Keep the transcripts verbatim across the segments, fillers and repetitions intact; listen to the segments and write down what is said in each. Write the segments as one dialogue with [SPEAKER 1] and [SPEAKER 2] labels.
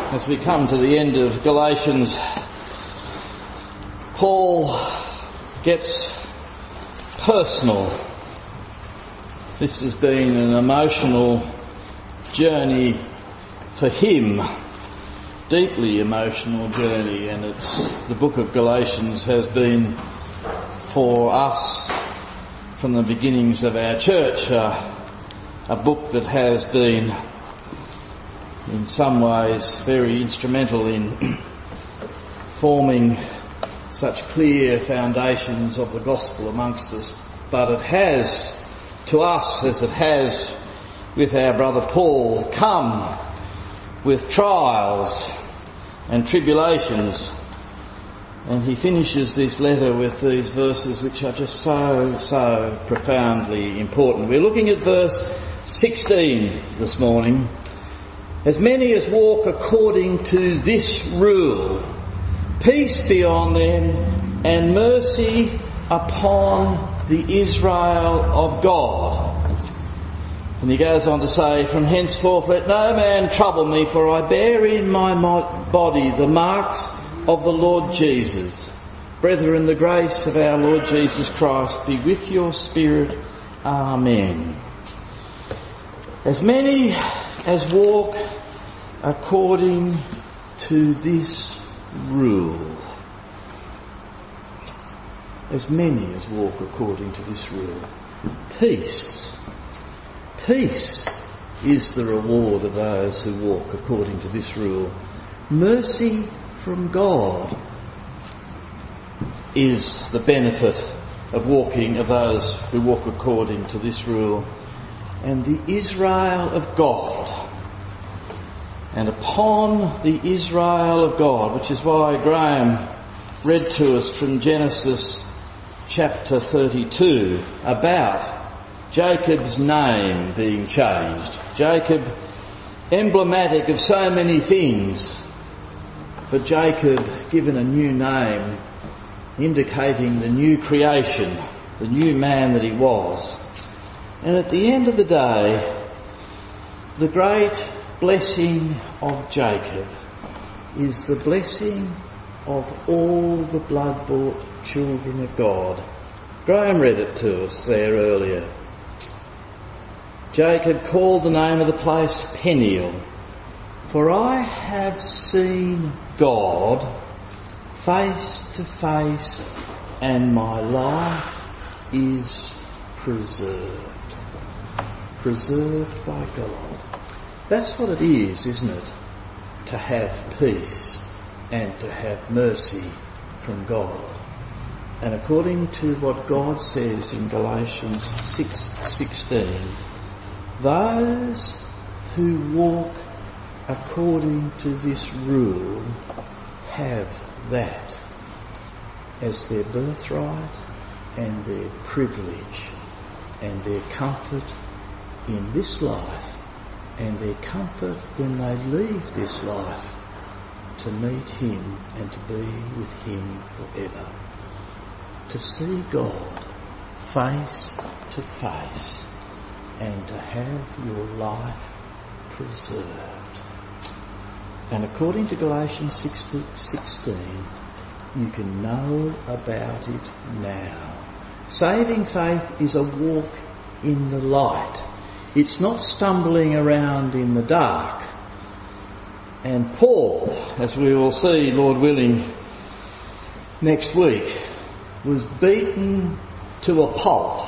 [SPEAKER 1] As we come to the end of Galatians, Paul gets personal. This has been an emotional journey for him, deeply emotional journey, and it's the book of Galatians has been for us from the beginnings of our church uh, a book that has been in some ways very instrumental in forming such clear foundations of the gospel amongst us, but it has to us, as it has with our brother Paul, come with trials and tribulations. And he finishes this letter with these verses which are just so, so profoundly important. We're looking at verse sixteen this morning. As many as walk according to this rule, peace be on them and mercy upon the Israel of God. And he goes on to say, from henceforth let no man trouble me, for I bear in my body the marks of the Lord Jesus. Brethren, the grace of our Lord Jesus Christ be with your spirit. Amen. As many as walk according to this rule. As many as walk according to this rule. Peace. Peace is the reward of those who walk according to this rule. Mercy from God is the benefit of walking, of those who walk according to this rule. And the Israel of God. And upon the Israel of God, which is why Graham read to us from Genesis chapter thirty-two about Jacob's name being changed. Jacob, emblematic of so many things, but Jacob given a new name, indicating the new creation, the new man that he was. And at the end of the day, the great blessing of Jacob is the blessing of all the blood-bought children of God. Graham read it to us there earlier. Jacob called the name of the place Peniel, for I have seen God face to face, and my life is preserved. Preserved by God. That's what it is, isn't it? To have peace and to have mercy from God. And according to what God says in Galatians six sixteen, those who walk according to this rule have that as their birthright and their privilege and their comfort in this life, and their comfort when they leave this life to meet him and to be with him forever. To see God face to face and to have your life preserved. And according to Galatians six sixteen, you can know about it now. Saving faith is a walk in the light. It's not stumbling around in the dark. And Paul, as we will see, Lord willing, next week, was beaten to a pulp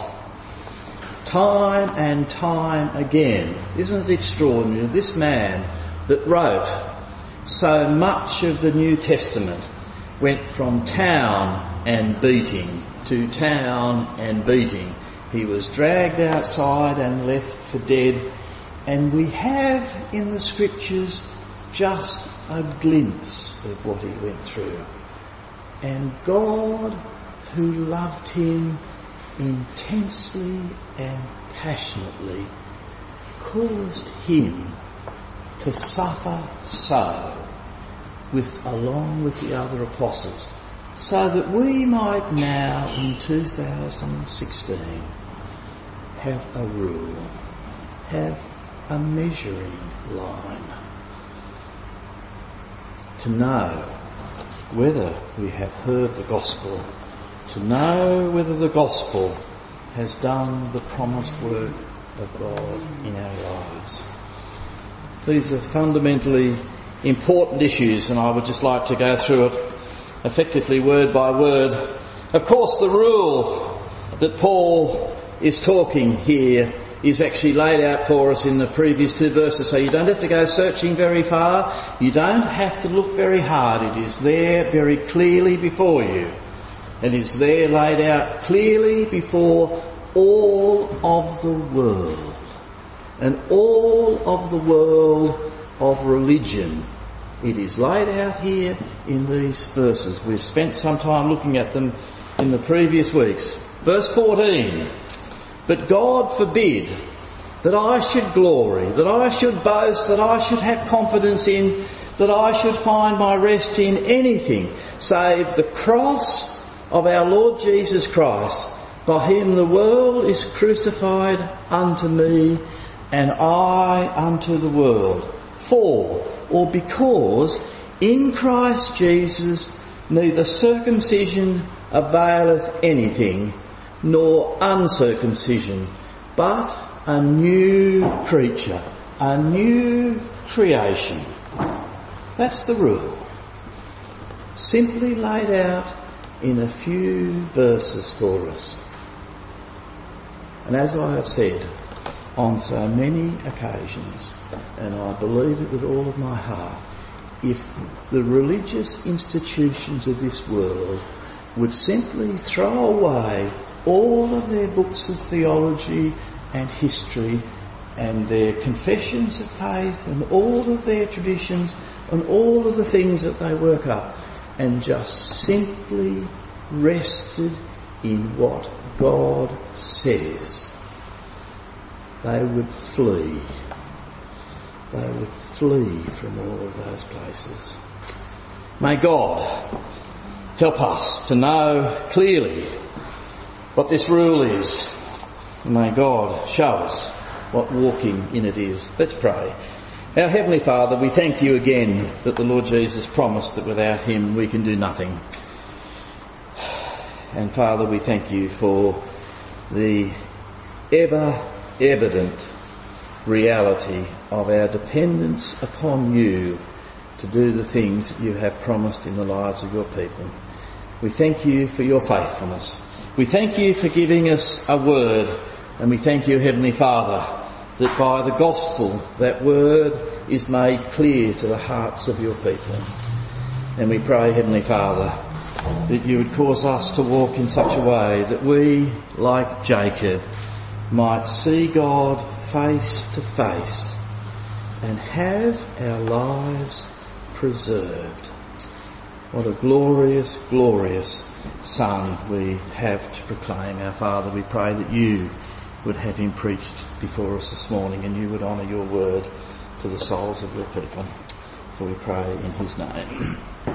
[SPEAKER 1] time and time again. Isn't it extraordinary? This man that wrote so much of the New Testament went from town and beating to town and beating. He was dragged outside and left for dead. And we have in the scriptures just a glimpse of what he went through. And God, who loved him intensely and passionately, caused him to suffer so, with along with the other apostles, so that we might now in two thousand sixteen have a rule, have a measuring line. to know whether we have heard the gospel, to know whether the gospel has done the promised work of God in our lives. These are fundamentally important issues, and I would just like to go through it effectively word by word. Of course, the rule that Paul is talking here is actually laid out for us in the previous two verses, so you don't have to go searching very far. You don't have to look very hard. It is there very clearly before you. It is there laid out clearly before all of the world, and all of the world of religion. It is laid out here in these verses. We've spent some time looking at them in the previous weeks. Verse fourteen. But God forbid that I should glory, that I should boast, that I should have confidence in, that I should find my rest in anything save the cross of our Lord Jesus Christ, by whom the world is crucified unto me, and I unto the world. For, or because, in Christ Jesus neither circumcision availeth anything, nor uncircumcision, but a new creature, a new creation. That's the rule. Simply laid out in a few verses for us. And as I have said on so many occasions, and I believe it with all of my heart, if the religious institutions of this world would simply throw away all of their books of theology and history and their confessions of faith and all of their traditions and all of the things that they work up, and just simply rested in what God says, they would flee. They would flee from all of those places. May God help us to know clearly what this rule is. May God show us what walking in it is. Let's pray. Our Heavenly Father, we thank you again that the Lord Jesus promised that without him we can do nothing. And Father, we thank you for the ever evident reality of our dependence upon you to do the things that you have promised in the lives of your people. We thank you for your faithfulness. We thank you for giving us a word, and we thank you, Heavenly Father, that by the gospel that word is made clear to the hearts of your people. And we pray, Heavenly Father, that you would cause us to walk in such a way that we, like Jacob, might see God face to face and have our lives preserved. What a glorious, glorious Son we have to proclaim. Our Father, we pray that you would have him preached before us this morning, and you would honour your word to the souls of your people. For we pray in his name.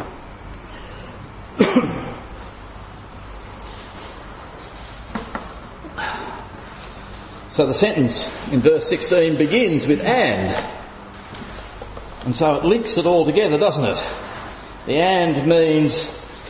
[SPEAKER 1] So the sentence in verse sixteen begins with and. And so it links it all together, doesn't it? The and means,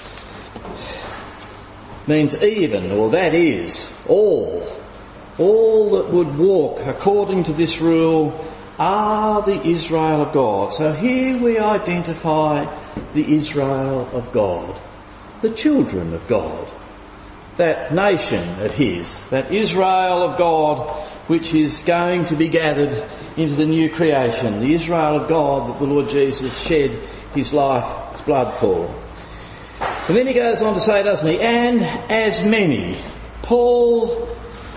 [SPEAKER 1] means even, or that is, all. All that would walk according to this rule are the Israel of God. So here we identify the Israel of God, the children of God, that nation of his, that Israel of God which is going to be gathered into the new creation, the Israel of God that the Lord Jesus shed his life, his blood for. And then he goes on to say, doesn't he, and as many. Paul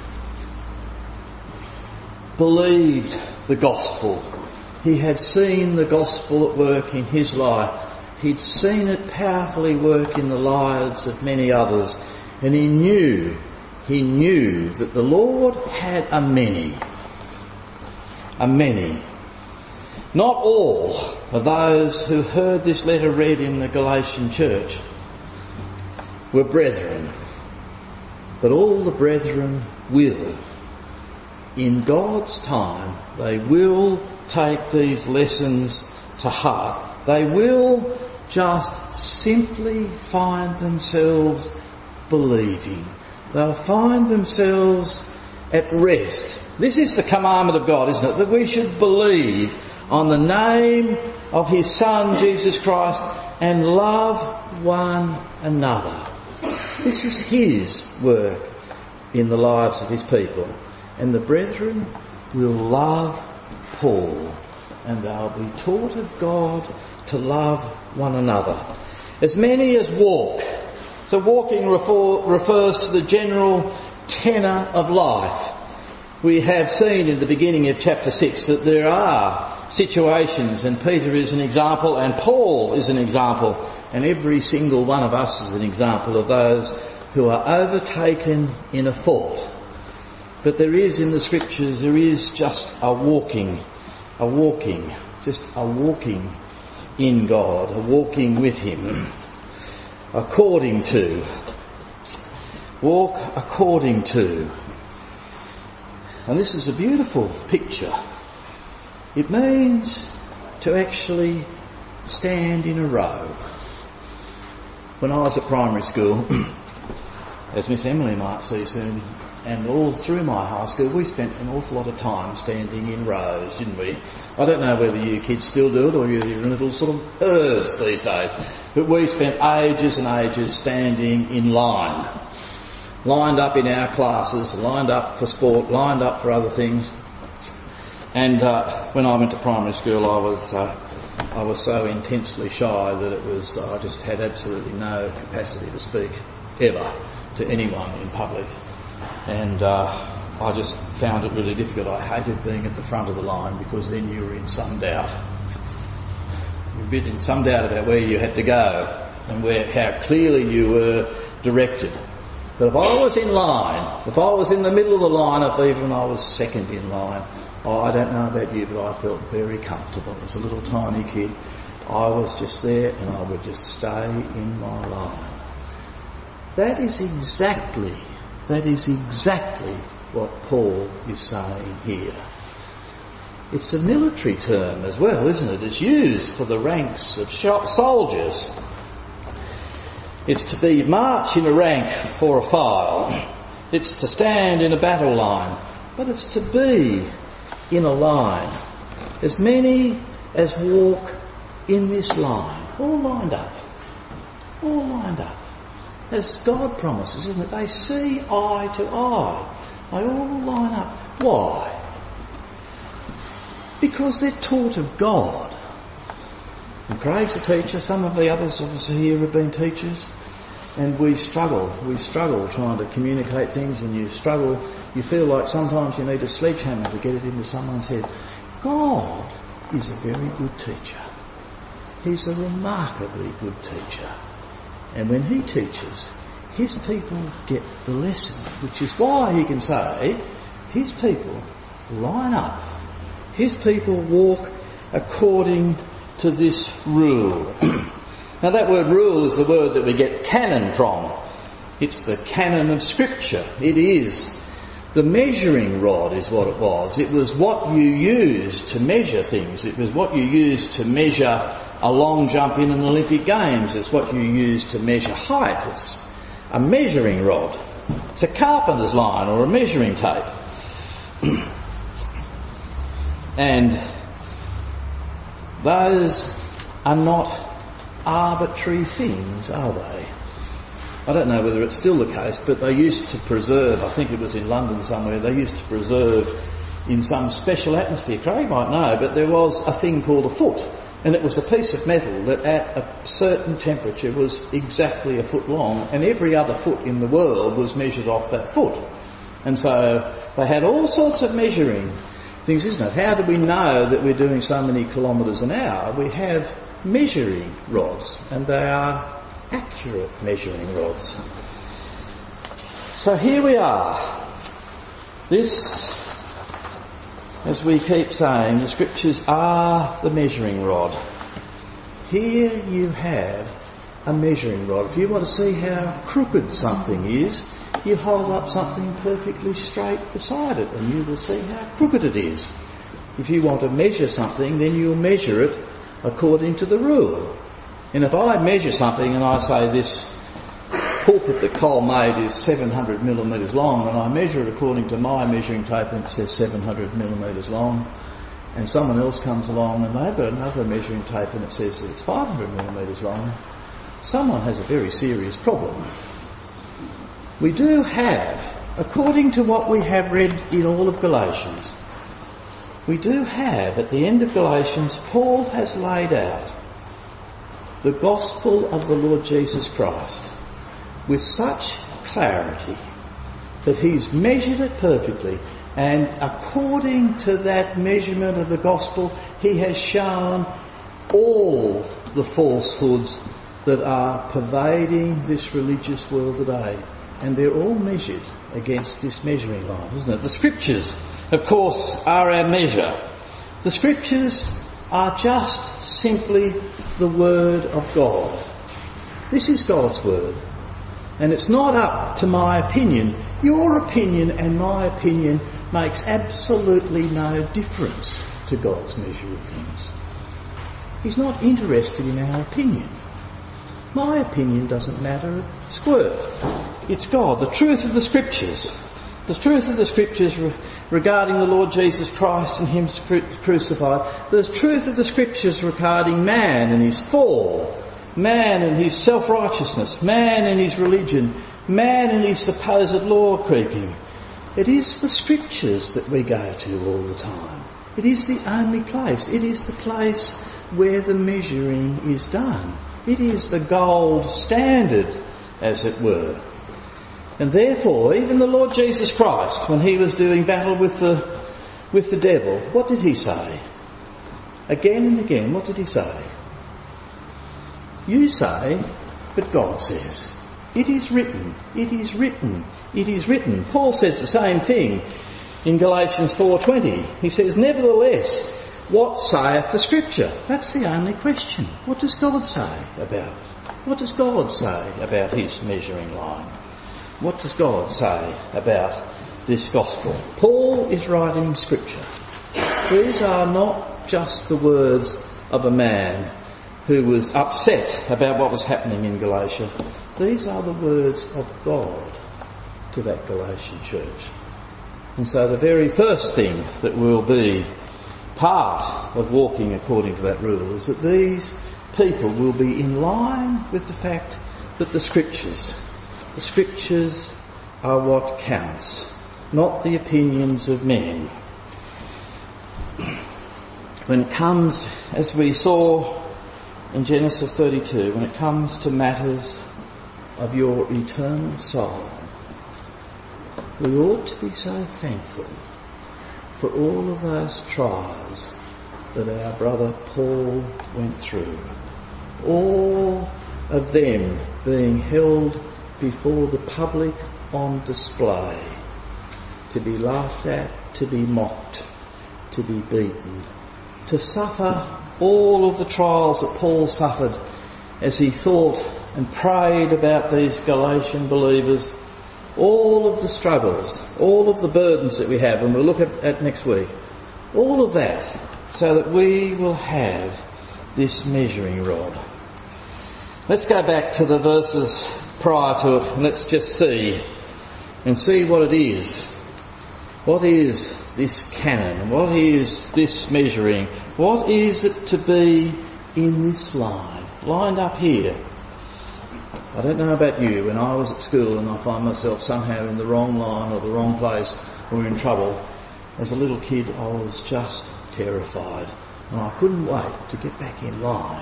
[SPEAKER 1] believed the gospel. He had seen the gospel at work in his life. He'd seen it powerfully work in the lives of many others. And he knew, he knew that the Lord had a many. A many. Not all of those who heard this letter read in the Galatian church were brethren. But all the brethren will. In God's time, they will take these lessons to heart. They will just simply find themselves believing. They'll find themselves at rest. This is the commandment of God, isn't it? That we should believe on the name of His Son, Jesus Christ, and love one another. This is His work in the lives of His people. And the brethren will love Paul, and they'll be taught of God to love one another. As many as walk. So walking refer, refers to the general tenor of life. We have seen in the beginning of chapter six that there are situations, and Peter is an example, and Paul is an example, and every single one of us is an example of those who are overtaken in a fault. But there is in the scriptures, there is just a walking, a walking, just a walking in God, a walking with Him, according to, walk according to. And this is a beautiful picture. It means to actually stand in a row. When I was at primary school, as Miss Emily might see soon, and all through my high school, we spent an awful lot of time standing in rows, didn't we? I don't know whether you kids still do it or you're in little sort of herds these days, but we spent ages and ages standing in line. Lined up in our classes, lined up for sport, lined up for other things. And uh, when I went to primary school, I was uh, I was so intensely shy that it was I just had absolutely no capacity to speak ever to anyone in public. And uh, I just found it really difficult. I hated being at the front of the line because then you were in some doubt. You were a bit in some doubt about where you had to go and where how clearly you were directed. But if I was in line, if I was in the middle of the line, if even I was second in line, oh, I don't know about you, but I felt very comfortable. As a little tiny kid, I was just there and I would just stay in my line. That is exactly, that is exactly what Paul is saying here. It's a military term as well, isn't it? It's used for the ranks of soldiers. It's to be march in a rank or a file. It's to stand in a battle line. But it's to be in a line. As many as walk in this line. All lined up. All lined up. As God promises, isn't it? They see eye to eye. They all line up. Why? Because they're taught of God. And Craig's a teacher. Some of the others obviously here have been teachers. And we struggle, we struggle trying to communicate things, and you struggle, you feel like sometimes you need a sledgehammer to get it into someone's head. God is a very good teacher. He's a remarkably good teacher. And when He teaches, His people get the lesson, which is why He can say, His people line up. His people walk according to this rule. Now that word rule is the word that we get canon from. It's the canon of Scripture. It is the measuring rod is what it was. It was what you used to measure things. It was what you used to measure a long jump in an Olympic Games. It's what you used to measure height. It's a measuring rod. It's a carpenter's line or a measuring tape. And those are not arbitrary things, are they? I don't know whether it's still the case, but they used to preserve, I think it was in London somewhere, they used to preserve in some special atmosphere, Craig might know, but there was a thing called a foot, and it was a piece of metal that at a certain temperature was exactly a foot long, and every other foot in the world was measured off that foot. And so they had all sorts of measuring things, isn't it? How do we know that we're doing so many kilometres an hour? We have measuring rods, and they are accurate measuring rods. So here we are. This, as we keep saying, the Scriptures are the measuring rod. Here you have a measuring rod. If you want to see how crooked something is, you hold up something perfectly straight beside it and you will see how crooked it is. If you want to measure something, then you'll measure it according to the rule. And if I measure something and I say this pulpit that Cole made is seven hundred millimetres long, and I measure it according to my measuring tape and it says seven hundred millimetres long, and someone else comes along and they've got another measuring tape and it says it's five hundred millimetres long, someone has a very serious problem. We do have, according to what we have read in all of Galatians, we do have, at the end of Galatians, Paul has laid out the gospel of the Lord Jesus Christ with such clarity that he's measured it perfectly, and according to that measurement of the gospel, he has shown all the falsehoods that are pervading this religious world today. And they're all measured against this measuring line, isn't it? The scriptures, of course, are our measure. The scriptures are just simply the word of God. This is God's word. And it's not up to my opinion. Your opinion and my opinion makes absolutely no difference to God's measure of things. He's not interested in our opinion. My opinion doesn't matter a squirt. It's God, the truth of the scriptures. The truth of the scriptures re- regarding the Lord Jesus Christ and him crucified. The truth of the scriptures regarding man and his fall. Man and his self-righteousness. Man and his religion. Man and his supposed law-keeping. It is the scriptures that we go to all the time. It is the only place. It is the place where the measuring is done. It is the gold standard, as it were. And therefore, even the Lord Jesus Christ, when he was doing battle with the, with the devil, what did he say? Again and again, what did he say? You say, but God says. It is written, it is written, it is written. Paul says the same thing in Galatians four twenty. He says, nevertheless, what saith the scripture? That's the only question. What does God say about it? What does God say about his measuring line? What does God say about this gospel? Paul is writing scripture. These are not just the words of a man who was upset about what was happening in Galatia. These are the words of God to that Galatian church. And so the very first thing that will be part of walking according to that rule is that these people will be in line with the fact that the scriptures, the scriptures are what counts, not the opinions of men. When it comes, as we saw in Genesis thirty-two, when it comes to matters of your eternal soul, we ought to be so thankful for all of those trials that our brother Paul went through. All of them being held before the public on display, to be laughed at, to be mocked, to be beaten, to suffer all of the trials that Paul suffered as he thought and prayed about these Galatian believers, all of the struggles, all of the burdens that we have, and we'll look at, at next week, all of that, so that we will have this measuring rod. Let's go back to the verses prior to it, and let's just see, and see what it is. What is this canon? What is this measuring? What is it to be in this line, lined up here? I don't know about you, when I was at school and I find myself somehow in the wrong line or the wrong place or in trouble, as a little kid I was just terrified and I couldn't wait to get back in line.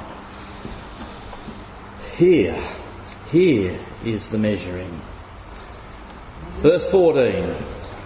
[SPEAKER 1] Here, here is the measuring. Verse fourteen.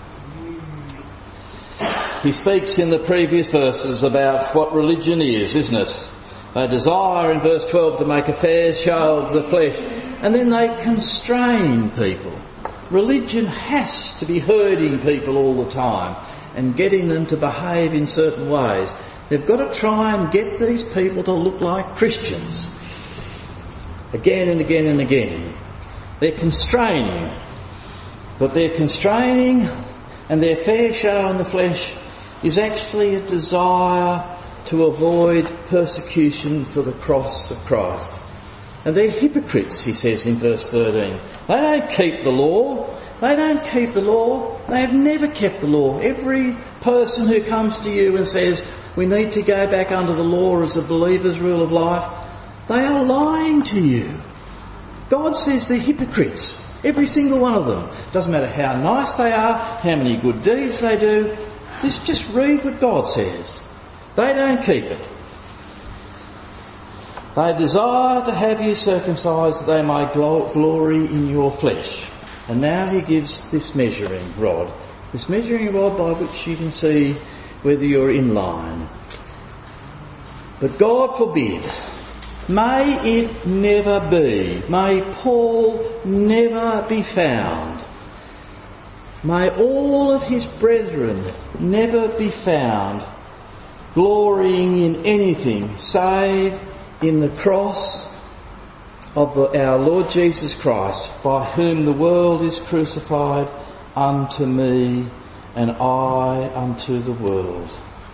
[SPEAKER 1] He speaks in the previous verses about what religion is, isn't it? They desire in verse twelve to make a fair show of the flesh, and then they constrain people. Religion has to be herding people all the time and getting them to behave in certain ways. They've got to try and get these people to look like Christians. Again and again and again. They're constraining. But they're constraining, and their fair show in the flesh is actually a desire to avoid persecution for the cross of Christ. And they're hypocrites, he says in verse thirteen. They don't keep the law. They don't keep the law. They have never kept the law. Every person who comes to you and says, we need to go back under the law as a believer's rule of life, they are lying to you. God says they're hypocrites. Every single one of them. Doesn't matter how nice they are, how many good deeds they do. Just, just read what God says. They don't keep it. They desire to have you circumcised that they may glory in your flesh. And now he gives this measuring rod. This measuring rod by which you can see whether you're in line. But God forbid. May it never be. May Paul never be found. May all of his brethren never be found glorying in anything save in the cross of the, our Lord Jesus Christ, by whom the world is crucified unto me and I unto the world.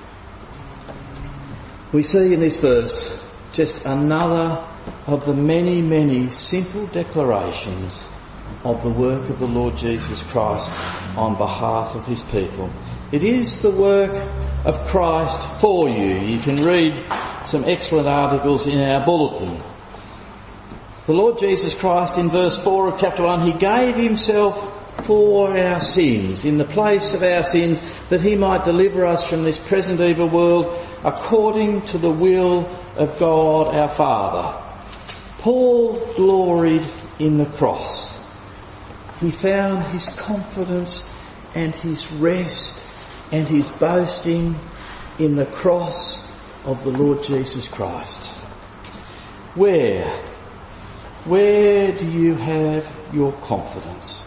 [SPEAKER 1] We see in this verse just another of the many, many simple declarations of the work of the Lord Jesus Christ on behalf of his people. It is the work of Christ for you. You can read some excellent articles in our bulletin. The Lord Jesus Christ, in verse four of chapter one, he gave himself for our sins, in the place of our sins, that he might deliver us from this present evil world, according to the will of God our Father. Paul gloried in the cross. He found his confidence and his rest and his boasting in the cross of the Lord Jesus Christ. Where, where do you have your confidence?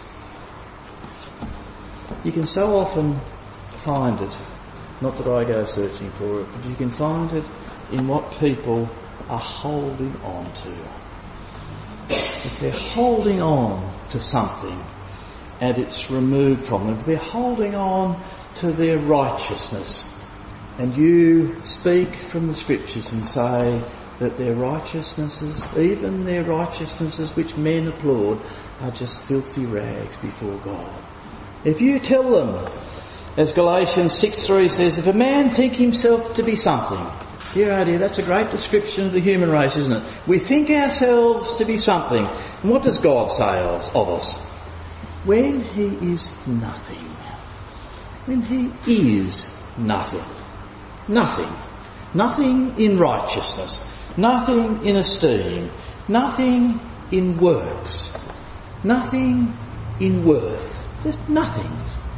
[SPEAKER 1] You can so often find it, not that I go searching for it, but you can find it in what people are holding on to. If they're holding on to something and it's removed from them, if they're holding on to their righteousness, and you speak from the scriptures and say that their righteousnesses, even their righteousnesses which men applaud, are just filthy rags before God. If you tell them, as Galatians six three says, if a man think himself to be something, dear oh dear, that's a great description of the human race, isn't it? We think ourselves to be something. And what does God say of us? When he is nothing. When he is nothing. Nothing. Nothing in righteousness. Nothing in esteem. Nothing in works. Nothing in worth. Just nothing.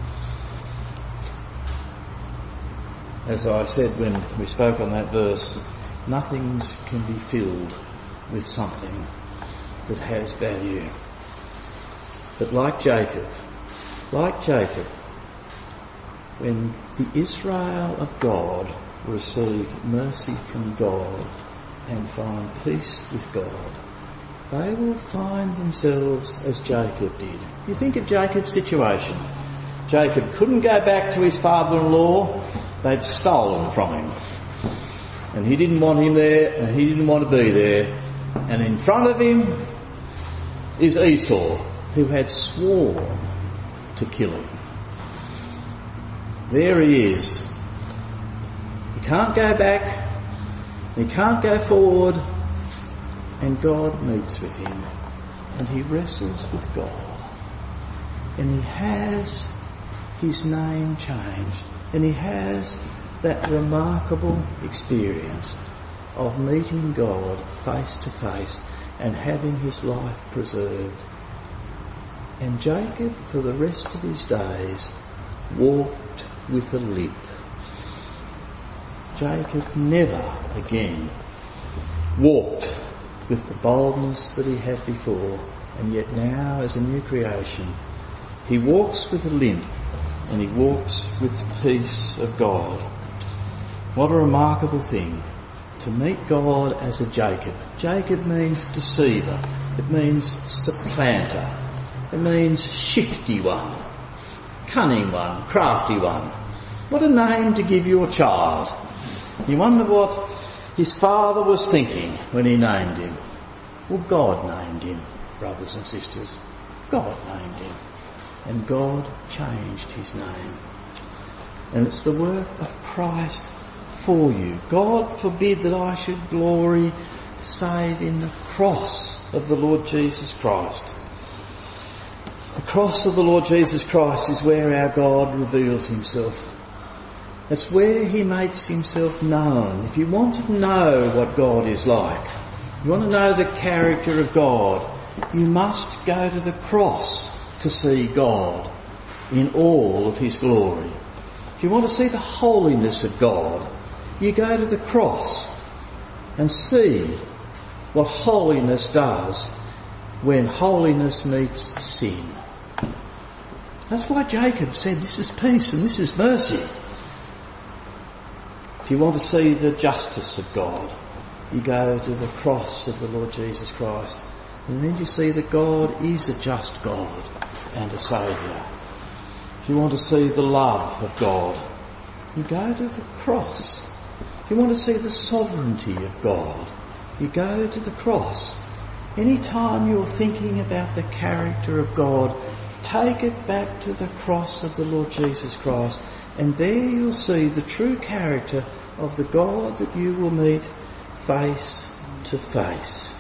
[SPEAKER 1] As I said when we spoke on that verse, nothings can be filled with something that has value. But like Jacob, like Jacob, when the Israel of God receive mercy from God and find peace with God, they will find themselves as Jacob did. You think of Jacob's situation. Jacob couldn't go back to his father-in-law. They'd stolen from him. And he didn't want him there, and he didn't want to be there. And in front of him is Esau, who had sworn to kill him. There he is. He can't go back. He can't go forward. And God meets with him. And he wrestles with God. And he has his name changed. And he has that remarkable experience of meeting God face to face and having his life preserved. And Jacob, for the rest of his days, walked with a limp. Jacob never again walked with the boldness that he had before, and yet now, as a new creation, he walks with a limp, and he walks with the peace of God. What a remarkable thing to meet God as a Jacob. Jacob means deceiver. It means supplanter. It means shifty one, cunning one, crafty one. What a name to give your child. You wonder what his father was thinking when he named him. Well, God named him, brothers and sisters. God named him. And God changed his name. And it's the work of Christ for you. God forbid that I should glory save in the cross of the Lord Jesus Christ. The cross of the Lord Jesus Christ is where our God reveals himself. It's where he makes himself known. If you want to know what God is like, you want to know the character of God, you must go to the cross to see God in all of his glory. If you want to see the holiness of God, you go to the cross and see what holiness does when holiness meets sin. That's why Jacob said this is peace and this is mercy. If you want to see the justice of God, you go to the cross of the Lord Jesus Christ, and then you see that God is a just God and a Saviour. If you want to see the love of God, you go to the cross. If you want to see the sovereignty of God, you go to the cross. Any time you're thinking about the character of God, take it back to the cross of the Lord Jesus Christ, and there you'll see the true character of the God that you will meet face to face.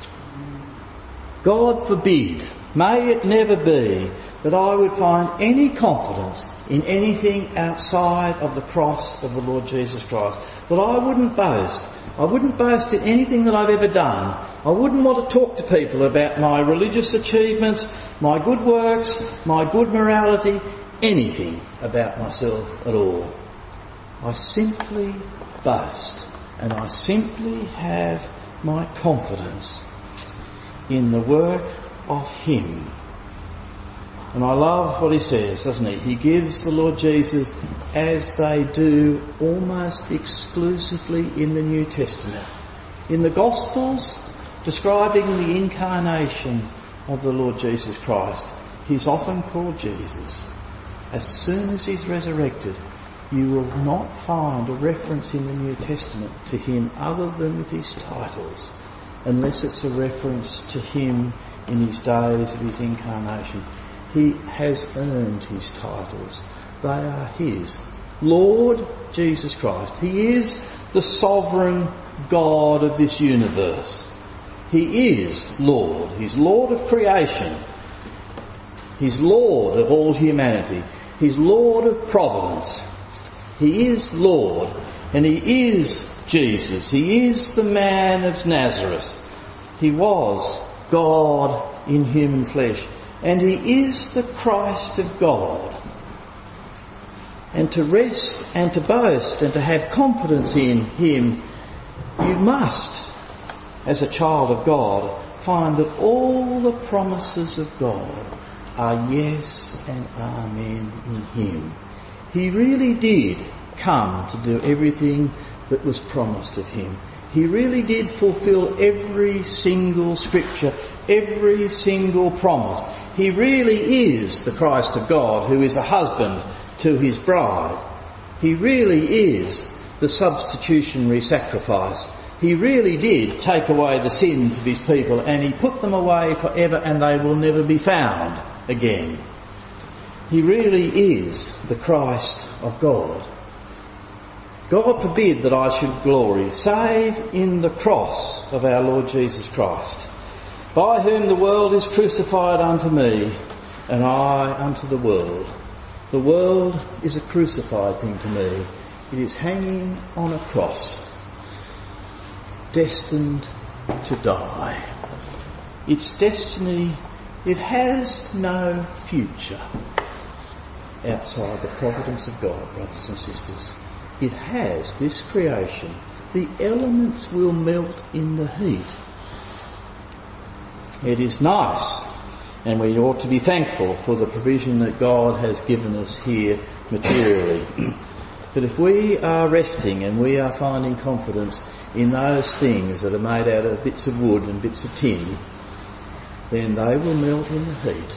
[SPEAKER 1] God forbid, may it never be, that I would find any confidence in anything outside of the cross of the Lord Jesus Christ. That I wouldn't boast. I wouldn't boast in anything that I've ever done. I wouldn't want to talk to people about my religious achievements, my good works, my good morality, anything about myself at all. I simply boast, and I simply have my confidence in the work of him. And I love what he says, doesn't he? He gives the Lord Jesus, as they do almost exclusively in the New Testament. In the Gospels, describing the incarnation of the Lord Jesus Christ, he's often called Jesus. As soon as he's resurrected, you will not find a reference in the New Testament to him other than with his titles, unless it's a reference to him in his days of his incarnation. He has earned his titles. They are his. Lord Jesus Christ. He is the sovereign God of this universe. He is Lord. He's Lord of creation. He's Lord of all humanity. He's Lord of providence. He is Lord, and he is Jesus. He is the man of Nazareth. He was God in human flesh. And he is the Christ of God. And to rest and to boast and to have confidence in him, you must, as a child of God, find that all the promises of God are yes and amen in him. He really did come to do everything that was promised of him. He really did fulfill every single scripture, every single promise. He really is the Christ of God, who is a husband to his bride. He really is the substitutionary sacrifice. He really did take away the sins of his people, and he put them away forever, and they will never be found again. He really is the Christ of God. God forbid that I should glory, save in the cross of our Lord Jesus Christ, by whom the world is crucified unto me, and I unto the world. The world is a crucified thing to me. It is hanging on a cross, destined to die. Its destiny, it has no future outside the providence of God, brothers and sisters. It has this creation. The elements will melt in the heat. It is nice, and we ought to be thankful for the provision that God has given us here materially. But if we are resting and we are finding confidence in those things that are made out of bits of wood and bits of tin, then they will melt in the heat.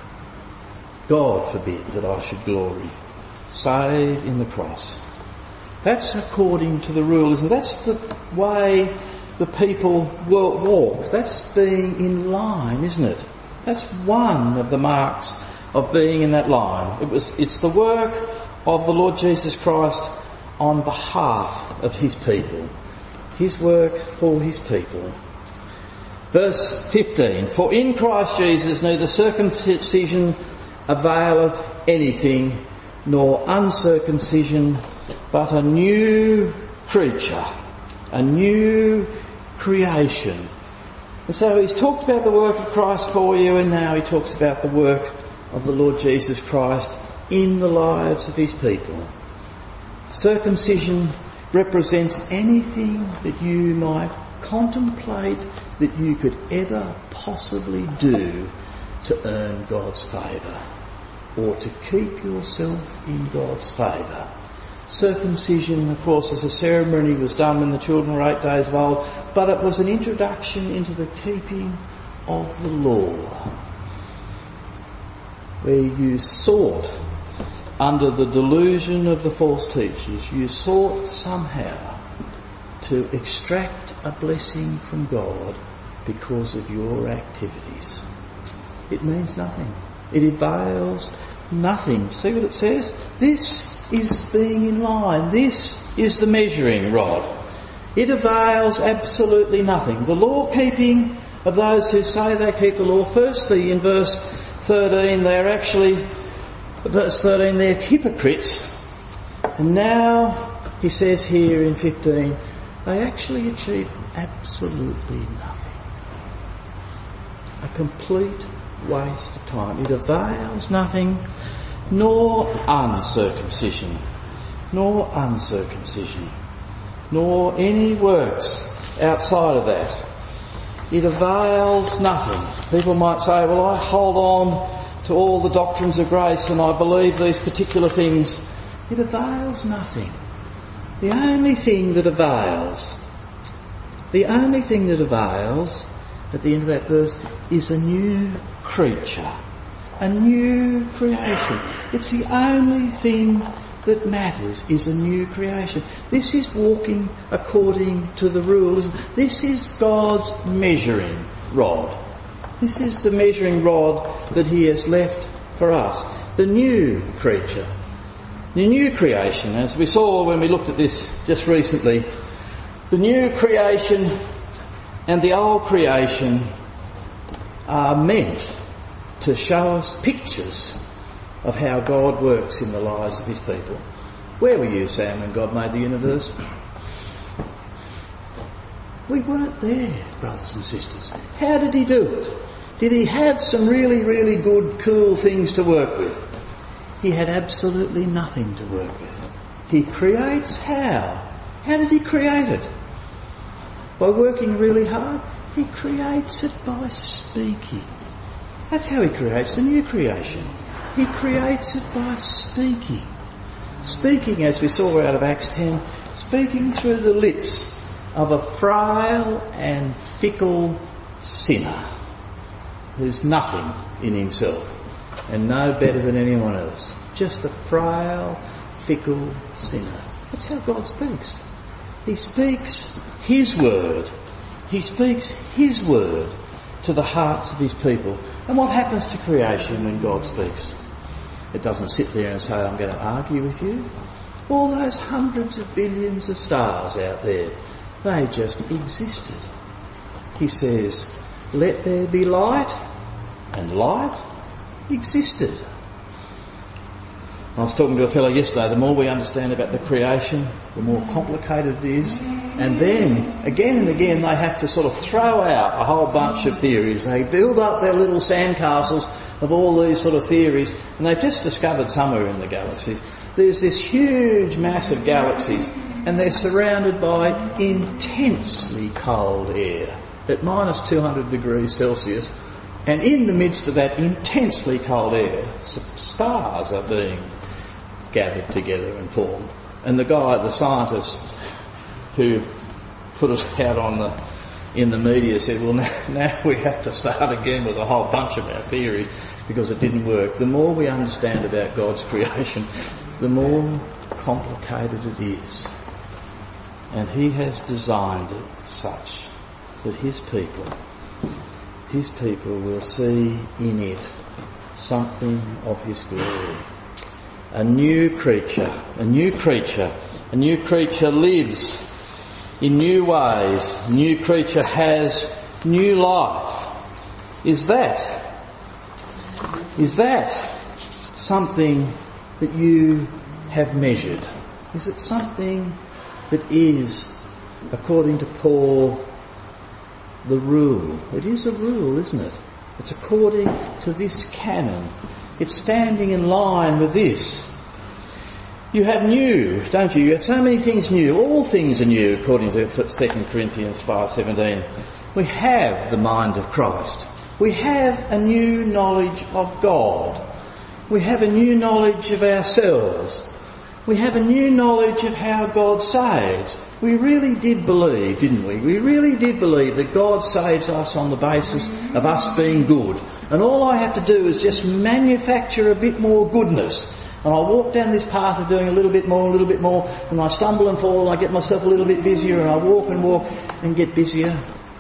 [SPEAKER 1] God forbid that I should glory, save in the cross. That's according to the rules, and that's the way the people will walk. That's being in line, isn't it? That's one of the marks of being in that line. It was, it's the work of the Lord Jesus Christ on behalf of his people. His work for his people. Verse fifteen, for in Christ Jesus neither circumcision availeth anything, nor uncircumcision, but a new creature, a new creation. And so he's talked about the work of Christ for you, and now he talks about the work of the Lord Jesus Christ in the lives of his people. Circumcision represents anything that you might contemplate that you could ever possibly do to earn God's favour or to keep yourself in God's favour. Circumcision, of course, as a ceremony was done when the children were eight days of old, but it was an introduction into the keeping of the law, where you sought, under the delusion of the false teachers, you sought somehow to extract a blessing from God because of your activities. It means nothing. It avails nothing. See what it says? This is being in line. This is the measuring rod. It avails absolutely nothing. The law keeping of those who say they keep the law, firstly in verse thirteen, they're actually, verse thirteen, they're hypocrites. And now he says here in fifteen, they actually achieve absolutely nothing. A complete waste of time. It avails nothing, nor uncircumcision, nor uncircumcision, nor any works outside of that. It avails nothing. People might say, well, I hold on to all the doctrines of grace and I believe these particular things. It avails nothing. The only thing that avails, the only thing that avails at the end of that verse is a new creature, a new creation. It's the only thing that matters is a new creation. This is walking according to the rules. This is God's measuring rod. This is the measuring rod that he has left for us. The new creature. The new creation, as we saw when we looked at this just recently, the new creation and the old creation are meant to show us pictures of how God works in the lives of his people. Where were you, Sam, when God made the universe? We weren't there, brothers and sisters. How did he do it? Did he have some really, really good, cool things to work with? He had absolutely nothing to work with. He creates how? How did he create it? By working really hard? He creates it by speaking. That's how he creates the new creation. He creates it by speaking. Speaking, as we saw out of Acts ten, speaking through the lips of a frail and fickle sinner who's nothing in himself and no better than anyone else. Just a frail, fickle sinner. That's how God speaks. He speaks his word. He speaks his word to the hearts of his people. And what happens to creation when God speaks? It doesn't sit there and say, I'm going to argue with you. All those hundreds of billions of stars out there, they just existed. He says, let there be light, and light existed. I was talking to a fellow yesterday, the more we understand about the creation, the more complicated it is. And then, again and again, they have to sort of throw out a whole bunch of theories. They build up their little sandcastles of all these sort of theories, and they've just discovered somewhere in the galaxies there's this huge mass of galaxies, and they're surrounded by intensely cold air at minus two hundred degrees Celsius, and in the midst of that intensely cold air, stars are being gathered together and formed. And the guy, the scientist who put us out on the in the media said, well, now, now we have to start again with a whole bunch of our theories because it didn't work. The more we understand about God's creation, the more complicated it is. And he has designed it such that his people, his people will see in it something of his glory. A new creature, a new creature, a new creature lives in new ways. A new creature has new life. Is that, is that something that you have measured? Is it something that is, according to Paul, the rule? It is a rule, isn't it? It's according to this canon. It's standing in line with this. You have new, don't you? You have so many things new. All things are new, according to Second Corinthians five seventeen. We have the mind of Christ. We have a new knowledge of God. We have a new knowledge of ourselves. We have a new knowledge of how God saves. We really did believe, didn't we? We really did believe that God saves us on the basis of us being good. And all I have to do is just manufacture a bit more goodness. And I walk down this path of doing a little bit more, a little bit more, and I stumble and fall and I get myself a little bit busier, and I walk and walk and get busier.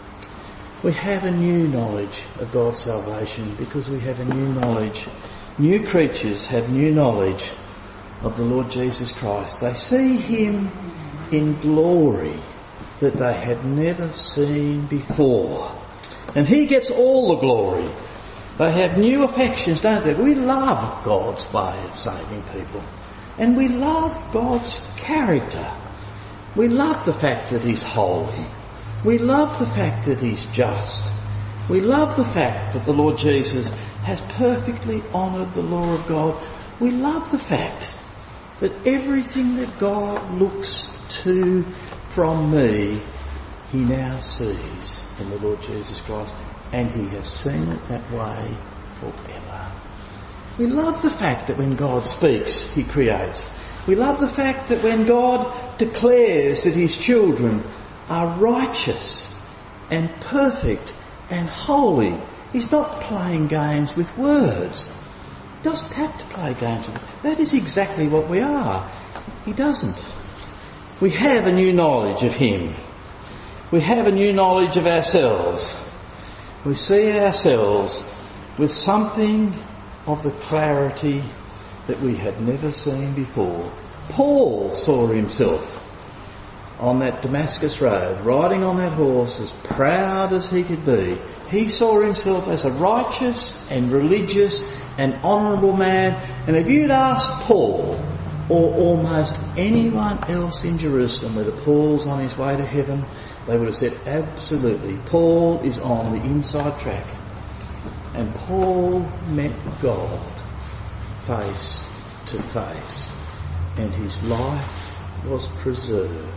[SPEAKER 1] We have a new knowledge of God's salvation because we have a new knowledge. New creatures have new knowledge of the Lord Jesus Christ. They see him in glory that they had never seen before. And he gets all the glory. They have new affections, don't they? We love God's way of saving people. And we love God's character. We love the fact that he's holy. We love the fact that he's just. We love the fact that the Lord Jesus has perfectly honoured the law of God. We love the fact that everything that God looks to from me, he now sees in the Lord Jesus Christ, and he has seen it that way forever. We love the fact that when God speaks, he creates. We love the fact that when God declares that his children are righteous and perfect and holy, he's not playing games with words. He doesn't have to play games with words. That is exactly what we are. He doesn't. We have a new knowledge of him. We have a new knowledge of ourselves. We see ourselves with something of the clarity that we had never seen before. Paul saw himself on that Damascus road, riding on that horse, as proud as he could be. He saw himself as a righteous and religious and honourable man. And if you'd asked Paul, or almost anyone else in Jerusalem, whether Paul's on his way to heaven, they would have said, absolutely, Paul is on the inside track. And Paul met God face to face, and his life was preserved.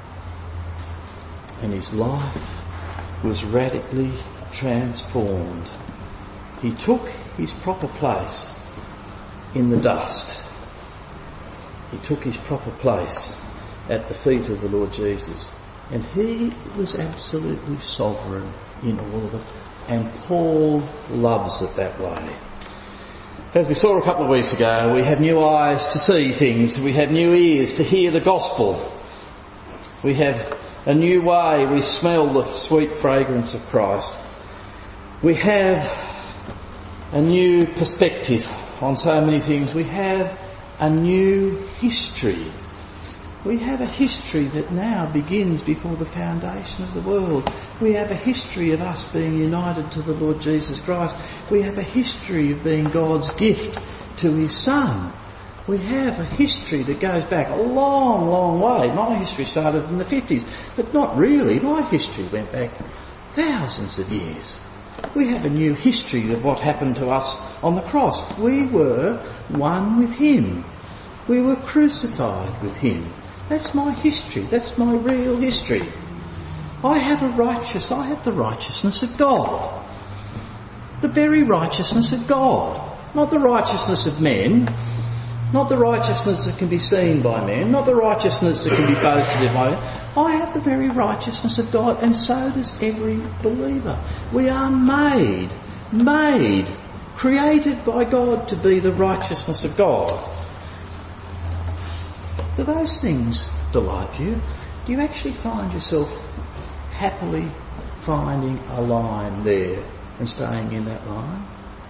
[SPEAKER 1] And his life was radically transformed. He took his proper place in the dust. He took his proper place at the feet of the Lord Jesus. And he was absolutely sovereign in all of it. And Paul loves it that way. As we saw a couple of weeks ago, we have new eyes to see things. We have new ears to hear the gospel. We have a new way we smell the sweet fragrance of Christ. We have a new perspective on so many things. We have a new history. We have a history that now begins before the foundation of the world. We have a history of us being united to the Lord Jesus Christ. We have a history of being God's gift to his Son. We have a history that goes back a long, long way. My history started in the fifties, but not really. My history went back thousands of years. We have a new history of what happened to us on the cross. We were one with him. We were crucified with him. That's my history. That's my real history. I have a righteous, I have the righteousness of God. The very righteousness of God. Not the righteousness of men. Not the righteousness that can be seen by men. Not the righteousness that can be boasted by men. I have the very righteousness of God, and so does every believer. We are made, made, created by God to be the righteousness of God. Do those things delight you? Do you actually find yourself happily finding a line there and staying in that line?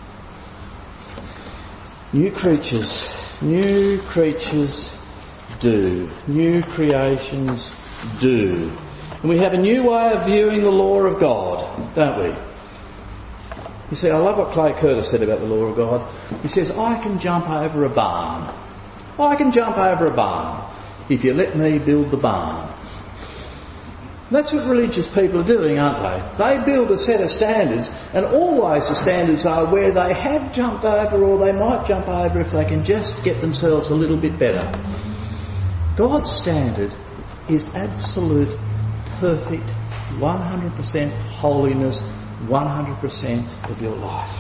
[SPEAKER 1] New creatures, new creatures do. New creations do. And we have a new way of viewing the law of God, don't we? You see, I love what Clay Curtis said about the law of God. He says, I can jump over a barn. I can jump over a barn if you let me build the barn. That's what religious people are doing, aren't they? They build a set of standards, and always the standards are where they have jumped over, or they might jump over if they can just get themselves a little bit better. God's standard is absolute, perfect, one hundred percent holiness, one hundred percent of your life.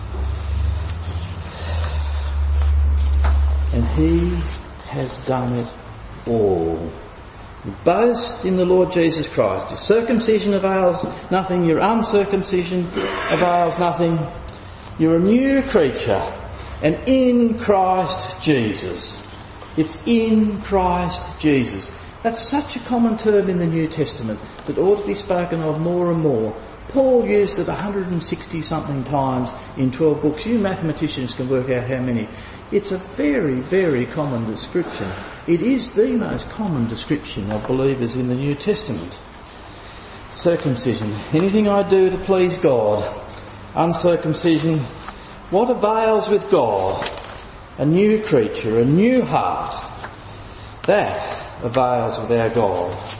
[SPEAKER 1] And He has done it all. You boast in the Lord Jesus Christ. Your circumcision avails nothing. Your uncircumcision avails nothing. You're a new creature. And in Christ Jesus. It's in Christ Jesus. That's such a common term in the New Testament that ought to be spoken of more and more. Paul used it one hundred sixty something times in twelve books. You mathematicians can work out how many. It's a very, very common description. It is the most common description of believers in the New Testament. Circumcision. Anything I do to please God. Uncircumcision. What avails with God? A new creature, a new heart. That avails with our God.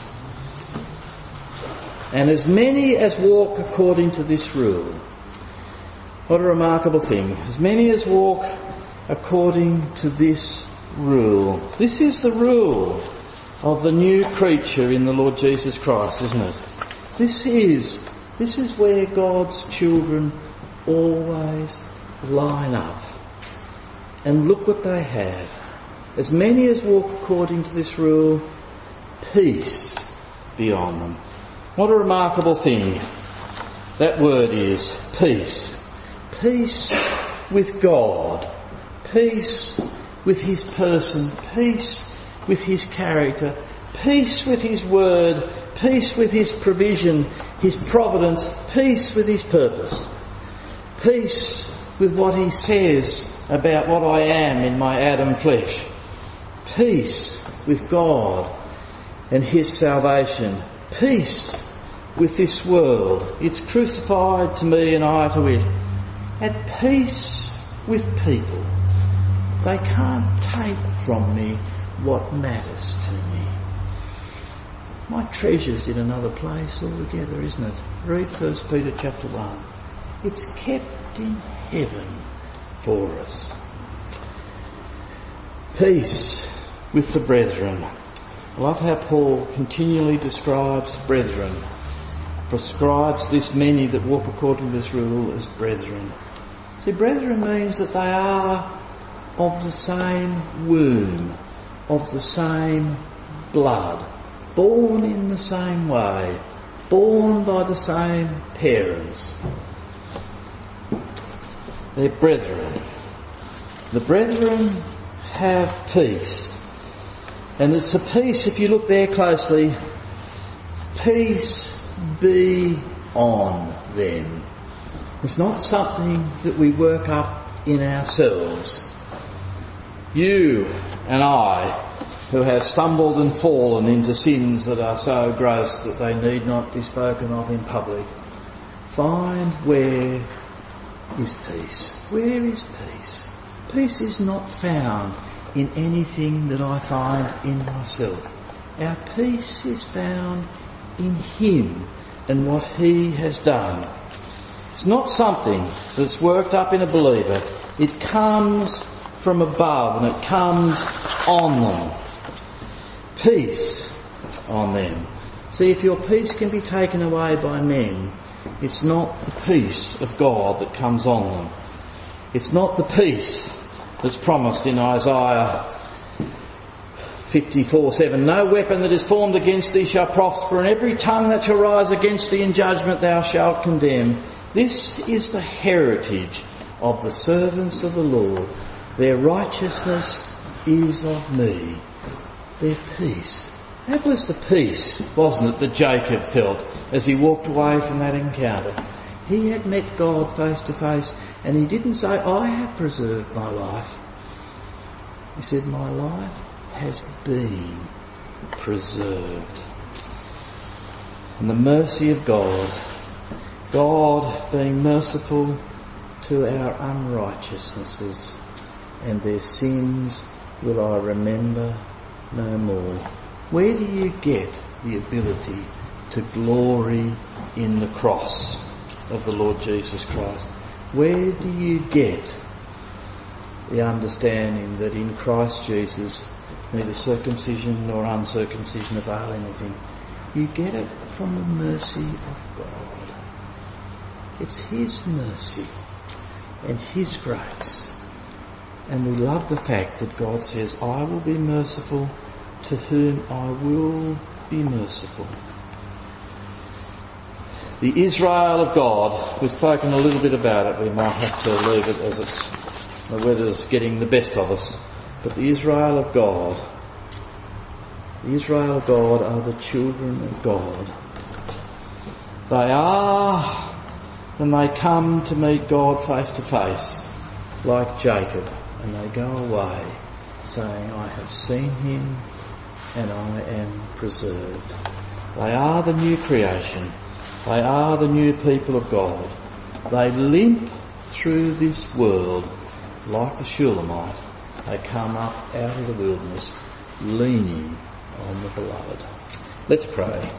[SPEAKER 1] And as many as walk according to this rule. What a remarkable thing. As many as walk according to this rule. This is the rule of the new creature in the Lord Jesus Christ, isn't it? This is, this is where God's children always line up. And look what they have. As many as walk according to this rule, peace be on them. What a remarkable thing that word is, peace. Peace with God. Peace with His person. Peace with His character. Peace with His word. Peace with His provision, His providence. Peace with His purpose. Peace with what He says about what I am in my Adam flesh. Peace with God and His salvation. Peace with this world. It's crucified to me and I to it. At peace with people. They can't take from me what matters to me. My treasure's in another place altogether, isn't it? Read First Peter chapter one. It's kept in heaven for us. Peace with the brethren. I love how Paul continually describes brethren. Prescribes this many that walk according to this rule as brethren. See, brethren means that they are of the same womb, of the same blood, born in the same way, born by the same parents. They're brethren. The brethren have peace. And it's a peace, if you look there closely, peace be on them. It's not something that we work up in ourselves. You and I, who have stumbled and fallen into sins that are so gross that they need not be spoken of in public, find where is peace. Where is peace? Peace is not found in anything that I find in myself. Our peace is found in Him and what He has done. It's not something that's worked up in a believer. It comes from above and it comes on them. Peace on them. See, if your peace can be taken away by men, it's not the peace of God that comes on them. It's not the peace that's promised in Isaiah fifty-four seven. No weapon that is formed against thee shall prosper, and every tongue that shall rise against thee in judgment thou shalt condemn. This is the heritage of the servants of the Lord. Their righteousness is of me. Their peace That was the peace, wasn't it, that Jacob felt as he walked away from that encounter. He had met God face to face, and he didn't say, I have preserved my life. He said, my life has been preserved. And the mercy of God, God being merciful to our unrighteousnesses, and their sins will I remember no more. Where do you get the ability to glory in the cross of the Lord Jesus Christ? Where do you get the understanding that in Christ Jesus neither circumcision nor uncircumcision avail anything? You get it from the mercy of God. It's His mercy and His grace. And we love the fact that God says, I will be merciful to whom I will be merciful. The Israel of God, we've spoken a little bit about it, we might have to leave it as it's, the weather's getting the best of us. But the Israel of God, the Israel of God are the children of God. They are, when they come to meet God face to face, like Jacob, and they go away saying, I have seen Him and I am preserved. They are the new creation. They are the new people of God. They limp through this world like the Shulamite. They come up out of the wilderness leaning on the beloved. Let's pray.